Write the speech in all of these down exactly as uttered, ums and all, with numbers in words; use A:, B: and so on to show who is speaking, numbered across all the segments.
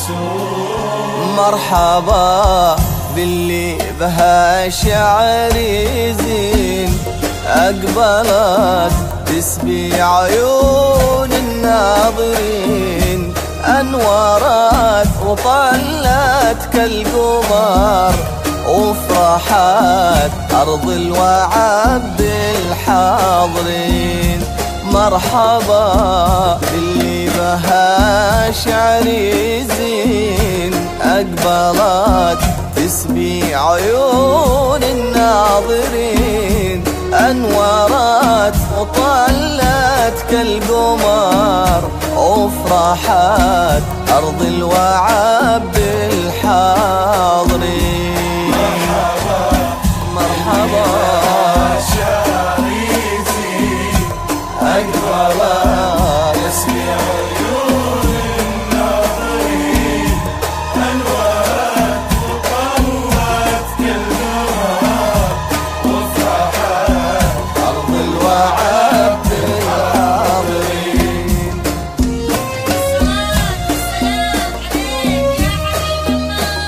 A: مرحبا باللي بها شعر يزين، أقبلت تسبي عيون الناظرين، أنورت وطلت كالقمر، وفرحت أرض الوعد بالحاضرين. مرحبا باللي بها شعر يزين، أقبلت تسبي عيون الناظرين، أنورت وطلت كالقمر، وفرحت أرض الوعد بالحاضرين.
B: مرحبا
A: مرحبا
B: شعر يزين،
A: أقبلت
B: تسبي عيون الناظرين، أنورت وطلت كالقمر، وفرحت
A: أرض الوعد بالحاضرين.
C: الصلاة والسلام عليك يا حبيب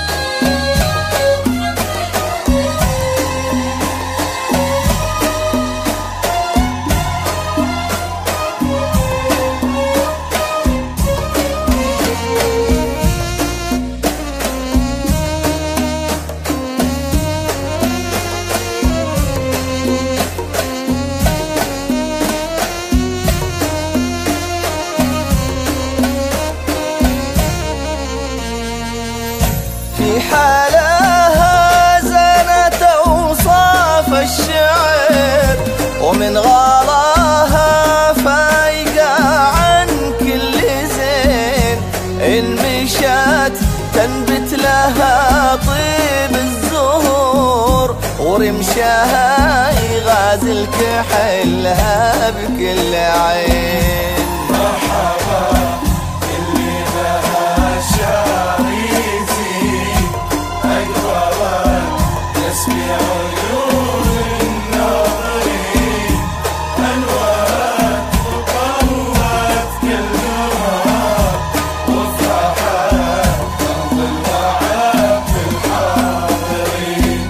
A: في حالها زنت أوصاف الشعر، ومن غلاها فايقة عن كل زين، إن مشت تنبت لها طيب الزهور، ورمشها يغازل كحلها بكل عين.
B: مرحبا اللي بها شعر يزين، أقبلت تسبي عيون الناظرين، أنورت وطلت كالقمر، وفرحت أرض الوعد بالحاضرين.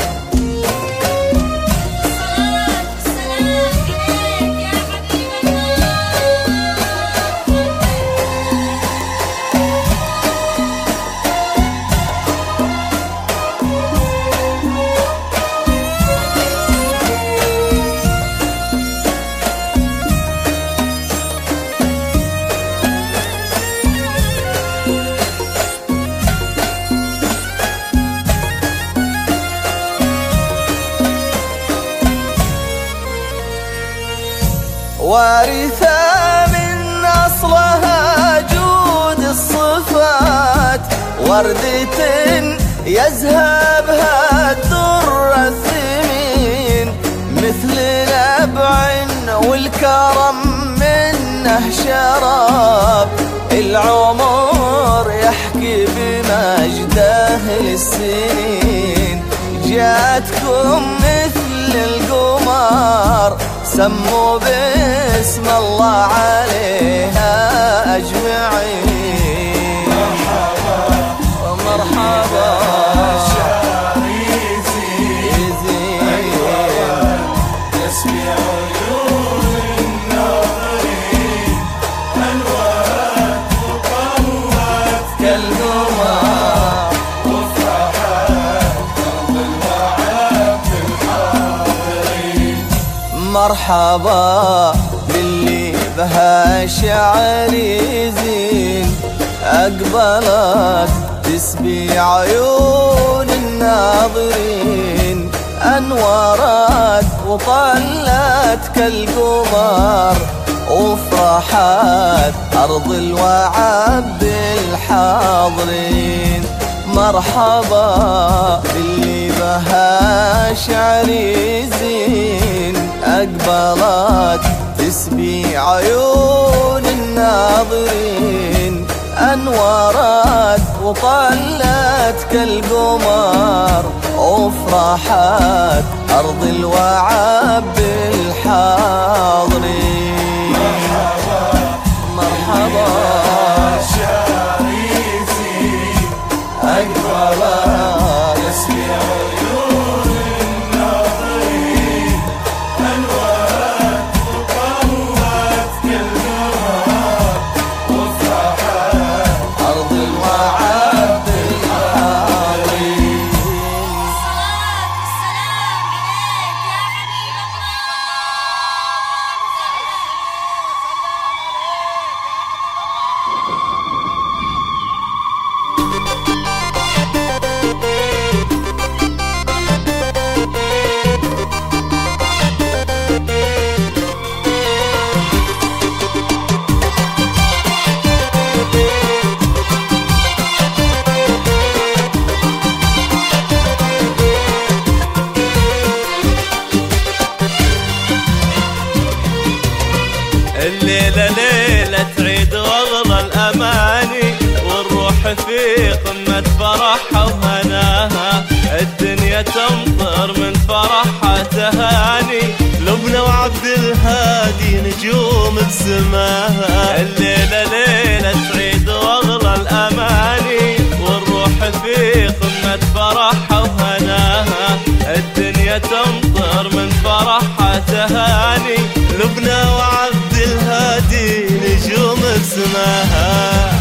C: الصلاة والسلام عليك يا حبيب
A: وارثة من أصلها جود الصفات، وردة يزهبها الدر الثمين، مثل نبع والكرم منه شراب، العمر يحكي بمجده للسنين، جاتكم مثل القمر، سموا باسم الله عليها أجمعين.
B: مرحبا
A: مرحبا
B: شعر يزين، أقبلت تسبي عيون الناظرين، أنورت وطلت
A: كالقمر،
B: وفرحت أرض الوعد بالحاضرين.
A: مرحبا باللي بها شعر يزين، أقبلت تسبي عيون الناظرين، أنورت وطلت كالقمر، وفرحت أرض الوعد بالحاضرين. مرحبا باللي بها شعر يزين، أقبلت تسبي عيون الناظرين، أنورت وطلت كالقمر، وفرحت أرض الوعد بالحاضرين.
B: مرحبا
A: مرحبا
B: شعر يزين،
A: مرحبا
B: تسبي عيون الناظرين أنوات وقوات كلها وفرحت
A: أرض الوعد الحارين.
C: الصلاة والسلام عليك يا حبيب
D: الليلة ليلة عيد واغلى الأماني، والروح في قمة فرحها وهناها، الدنيا تمطر من فرحها تهاني، لبنى وعبد الهادي نجوم بسماها. الليلة ليلة عيد واغلى الأماني، والروح في قمة فرحها وهناها، الدنيا تمطر من فرحها تهاني، لبنى وعبد الهادي نجوم بسماها.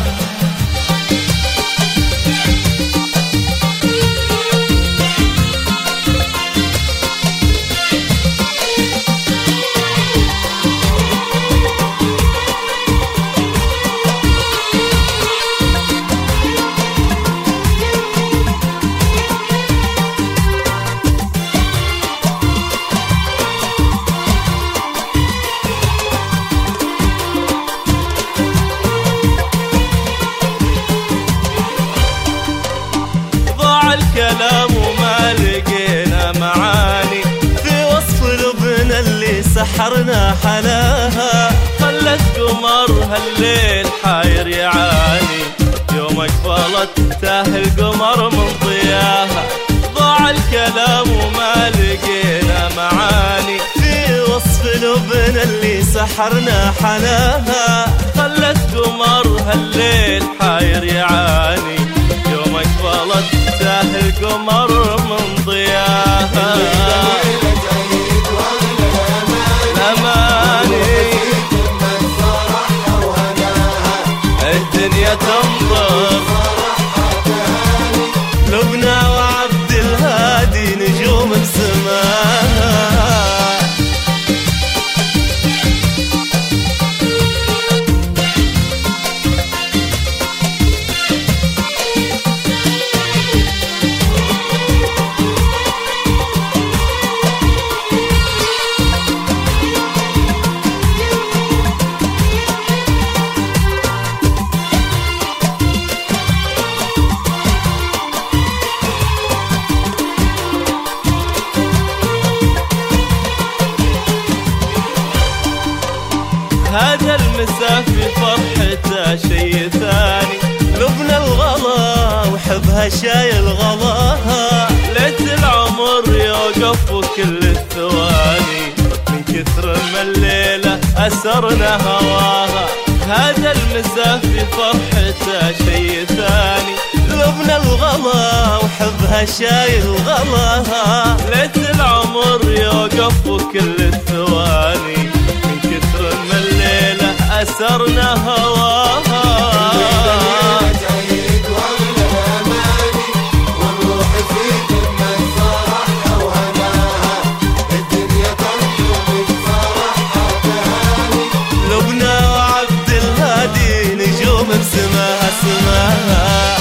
D: الكلام وما لقينا معاني في وصف لبنى اللي سحرنا حلاها، خلت قمر هالليل حاير يعاني، يوم اقبلت تاه القمر من ضياها. ضاع الكلام وما لقينا معاني في وصف لبنى اللي سحرنا حلاها، خلت قمر هالليل حاير يعاني، يوم اقبلت تاه القمر من ضياها. الأماني الدنيا تنظر، لبنى وعبد الهادي نجوم بسماها. هذا المساء في فرحته شي ثاني، لبنى الغلا وحبها شايل غلاها، ليت العمر يوقف وكل الثواني، من كثر ما الليلة أسرنا هواها. هذا المساء في فرحته شي ثاني، لبنى الغلا وحبها شايل غلاها، ليت العمر يوقف وكل الثواني، من كثر ما الليلة أسرنا هواها. لبنى وعبد الهادي نجوم بسماها سماها.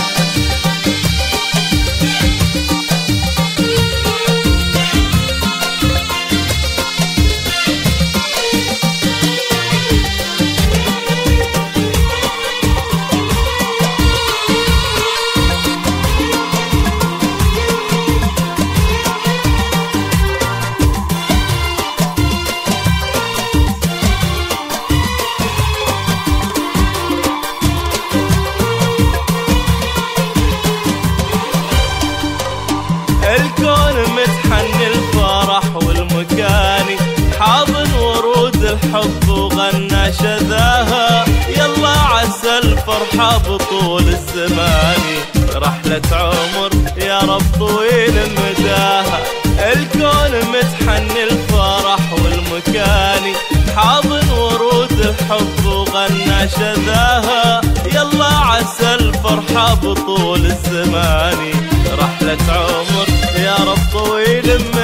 D: الكون متحن الفرح والمكاني، حاضن ورود الحب وغنى شذاها، يلا عسى الفرحة بطول الزمان، رحلة عمر رب طويل مداها. الكون متحني الفرح والمكاني، حاضن ورود الحب وغنى شذاها. يلا عسى الفرحة بطول الزمان، رحلة عمر يا رب طويل مداها.